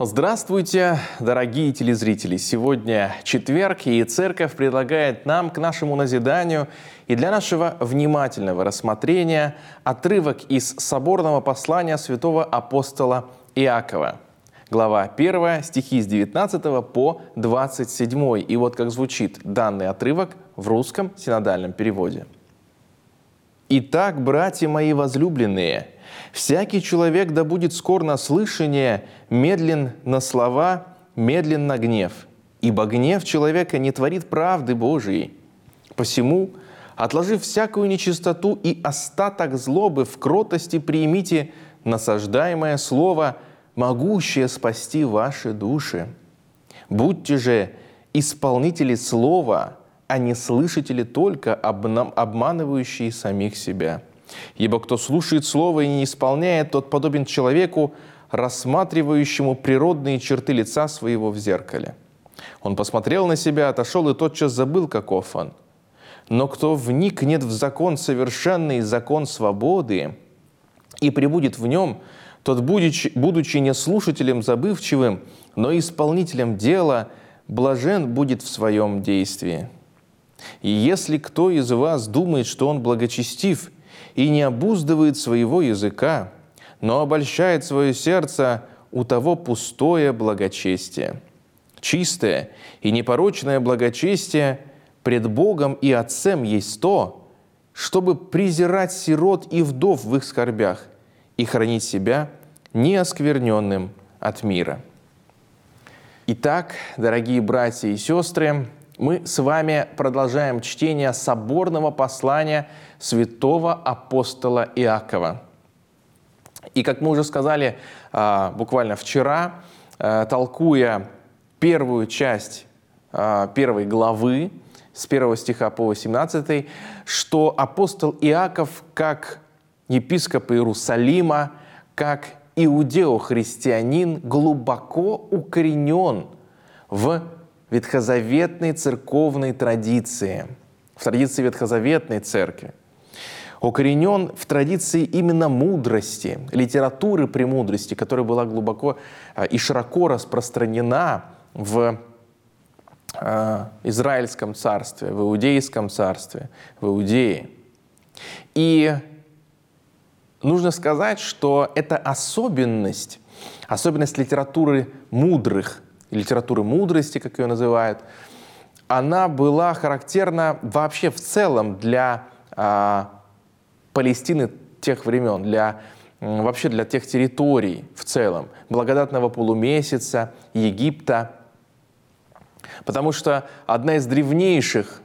Здравствуйте, дорогие телезрители! Сегодня четверг, и Церковь предлагает нам к нашему назиданию и для нашего внимательного рассмотрения отрывок из соборного послания святого апостола Иакова. Глава 1, стихи с 19 по 27. И вот как звучит данный отрывок в русском синодальном переводе. «Итак, братья мои возлюбленные, всякий человек да будет скор на слышание, медлен на слова, медлен на гнев. Ибо гнев человека не творит правды Божией. Посему, отложив всякую нечистоту и остаток злобы, в кротости примите насаждаемое слово, могущее спасти ваши души. Будьте же исполнители слова, а не слышатели только, обманывающие самих себя. Ибо кто слушает слово и не исполняет, тот подобен человеку, рассматривающему природные черты лица своего в зеркале. Он посмотрел на себя, отошел и тотчас забыл, каков он. Но кто вникнет в закон совершенный, закон свободы, и пребудет в нем, тот, будучи не слушателем забывчивым, но исполнителем дела, блажен будет в своем действии. И если кто из вас думает, что он благочестив и не обуздывает своего языка, но обольщает свое сердце, у того пустое благочестие. Чистое и непорочное благочестие пред Богом и Отцем есть то, чтобы презирать сирот и вдов в их скорбях и хранить себя неоскверненным от мира». Итак, дорогие братья и сестры, мы с вами продолжаем чтение соборного послания святого апостола Иакова. И, как мы уже сказали буквально вчера, толкуя первую часть первой главы, с 1 стиха по 18, что апостол Иаков, как епископ Иерусалима, как иудео-христианин, глубоко укоренен в ветхозаветной церковной традиции, в традиции ветхозаветной церкви. Укоренен в традиции именно мудрости, литературы премудрости, которая была глубоко и широко распространена в Израильском царстве, в Иудейском царстве, в Иудее. И нужно сказать, что эта особенность литературы мудрых, литературы мудрости, как ее называют, она была характерна вообще в целом для Палестины тех времен, вообще для тех территорий в целом, благодатного полумесяца, Египта. Потому что одна из древнейших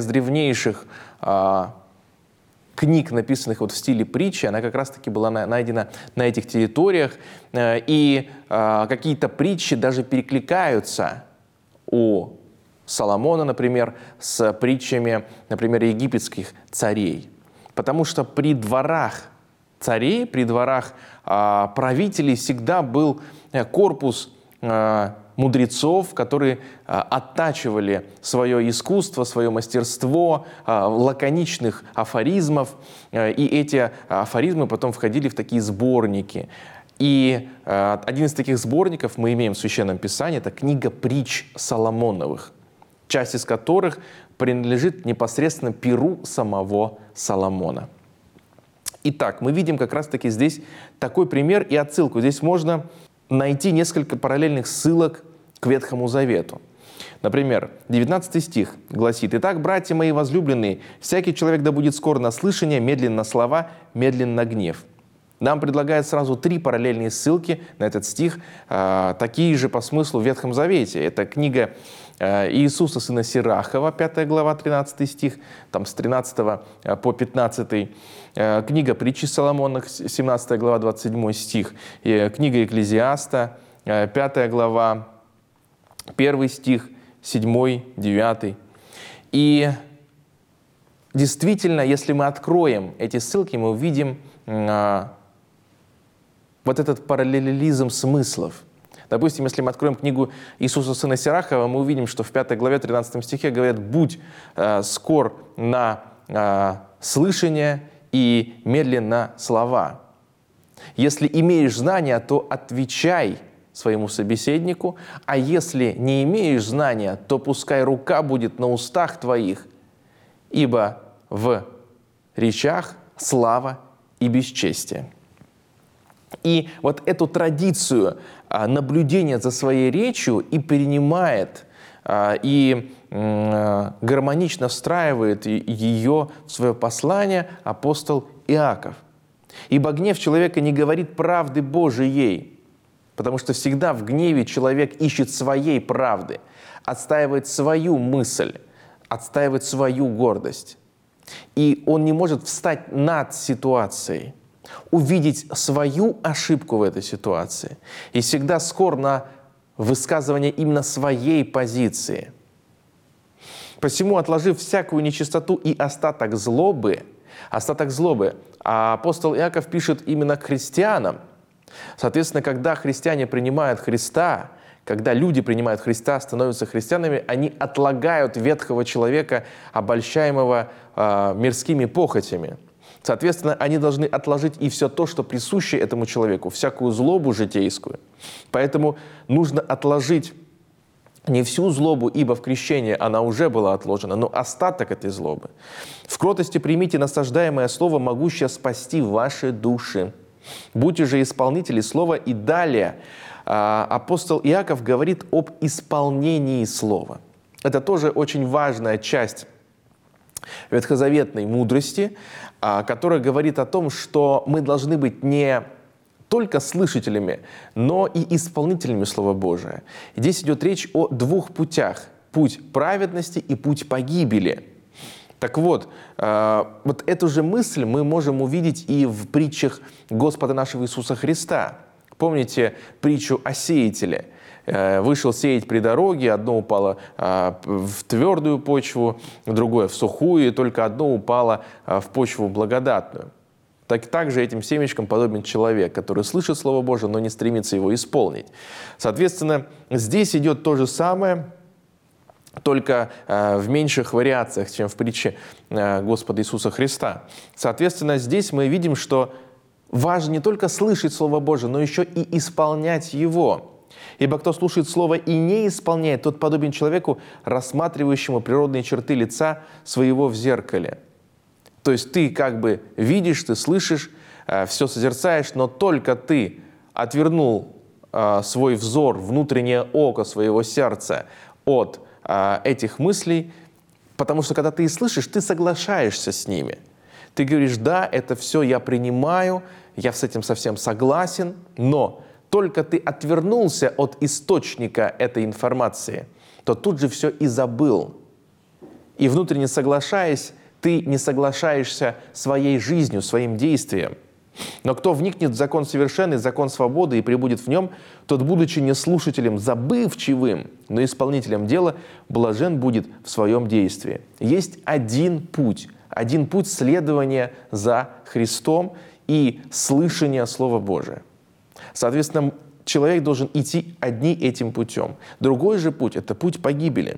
книг, написанных вот в стиле притчи, она как раз-таки была найдена на этих территориях, и какие-то притчи даже перекликаются у Соломона, например, с притчами, например, египетских царей. Потому что при дворах царей, при дворах правителей всегда был корпус мудрецов, которые оттачивали свое искусство, свое мастерство, лаконичных афоризмов, и эти афоризмы потом входили в такие сборники. И один из таких сборников мы имеем в Священном Писании, это книга притч Соломоновых, часть из которых принадлежит непосредственно перу самого Соломона. Итак, мы видим как раз-таки здесь такой пример и отсылку. Здесь можно найти несколько параллельных ссылок к Ветхому Завету. Например, 19 стих гласит: «Итак, братья мои возлюбленные, всякий человек да будет скор на слышание, медлен на слова, медлен на гнев». Нам предлагают сразу 3 параллельные ссылки на этот стих, такие же по смыслу в Ветхом Завете. Это книга Иисуса сына Сирахова, 5 глава, 13 стих, там с 13 по 15, книга притчи Соломоновых, 17 глава, 27 стих, книга Екклезиаста, 5 глава, 1 стих, 7, 9. И действительно, если мы откроем эти ссылки, мы увидим вот этот параллелизм смыслов. Допустим, если мы откроем книгу Иисуса сына Сирахова, мы увидим, что в 5 главе 13 стихе говорят: «Будь скор на слышание и медлен на слова». Если имеешь знания, то отвечай своему собеседнику, а если не имеешь знания, то пускай рука будет на устах твоих, ибо в речах слава и бесчестие. И вот эту традицию наблюдения за своей речью и перенимает, и гармонично встраивает ее в свое послание апостол Иаков. «Ибо гнев человека не говорит правды Божией», потому что всегда в гневе человек ищет своей правды, отстаивает свою мысль, отстаивает свою гордость. И он не может встать над ситуацией, увидеть свою ошибку в этой ситуации. И всегда скор на высказывание именно своей позиции. Посему, отложив всякую нечистоту и остаток злобы, апостол Иаков пишет именно к христианам. Соответственно, когда христиане принимают Христа, когда люди принимают Христа, становятся христианами, они отлагают ветхого человека, обольщаемого мирскими похотями. Соответственно, они должны отложить и все то, что присуще этому человеку, всякую злобу житейскую. Поэтому нужно отложить не всю злобу, ибо в крещении она уже была отложена, но остаток этой злобы. В кротости примите насаждаемое слово, могущее спасти ваши души. Будьте же исполнители слова. И далее апостол Иаков говорит об исполнении слова. Это тоже очень важная часть ветхозаветной мудрости, которая говорит о том, что мы должны быть не только слышателями, но и исполнителями Слова Божия. Здесь идет речь о двух путях. Путь праведности и путь погибели. Так вот, вот эту же мысль мы можем увидеть и в притчах Господа нашего Иисуса Христа. Помните притчу о сеятеле? Вышел сеять при дороге, одно упало в твердую почву, другое в сухую, и только одно упало в почву благодатную. Также этим семечком подобен человек, который слышит Слово Божие, но не стремится его исполнить. Соответственно, здесь идет то же самое, только в меньших вариациях, чем в притче Господа Иисуса Христа. Соответственно, здесь мы видим, что важно не только слышать Слово Божие, но еще и исполнять его. Ибо кто слушает Слово и не исполняет, тот подобен человеку, рассматривающему природные черты лица своего в зеркале. То есть ты как бы видишь, ты слышишь, все созерцаешь, но только ты отвернул свой взор, внутреннее око своего сердца от этих мыслей, потому что когда ты их слышишь, ты соглашаешься с ними. Ты говоришь: да, это все я принимаю, я с этим совсем согласен, но только ты отвернулся от источника этой информации, то тут же все и забыл. И внутренне соглашаясь, ты не соглашаешься своей жизнью, своим действием. Но кто вникнет в закон совершенный, закон свободы и пребудет в нем, тот, будучи не слушателем забывчивым, но исполнителем дела, блажен будет в своем действии. Есть один путь следования за Христом и слышания Слова Божия. Соответственно, человек должен идти одним этим путем. Другой же путь – это путь погибели.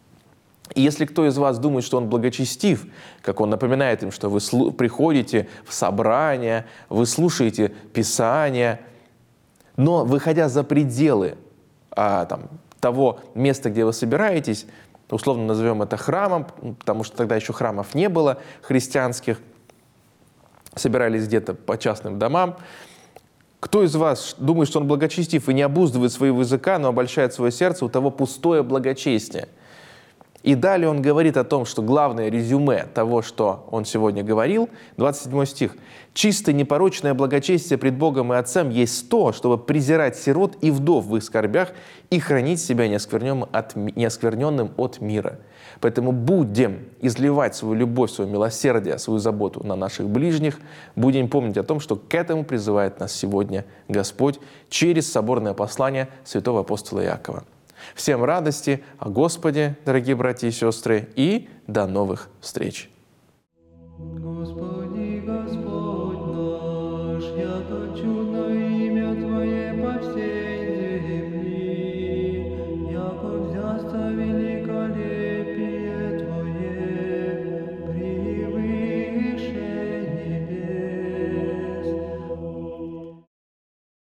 И если кто из вас думает, что он благочестив, как он напоминает им, что вы приходите в собрание, вы слушаете Писание, но, выходя за пределы того места, где вы собираетесь, условно назовем это храмом, потому что тогда еще храмов не было христианских, собирались где-то по частным домам. Кто из вас думает, что он благочестив и не обуздывает своего языка, но обольщает свое сердце, у того пустое благочестие. И далее он говорит о том, что главное резюме того, что он сегодня говорил, 27 стих. «Чистое, непорочное благочестие пред Богом и Отцем есть то, чтобы презирать сирот и вдов в их скорбях и хранить себя неоскверненным от мира». Поэтому будем изливать свою любовь, свое милосердие, свою заботу на наших ближних, будем помнить о том, что к этому призывает нас сегодня Господь через соборное послание святого апостола Иакова. Всем радости о Господе, дорогие братья и сестры, и до новых встреч! Господи.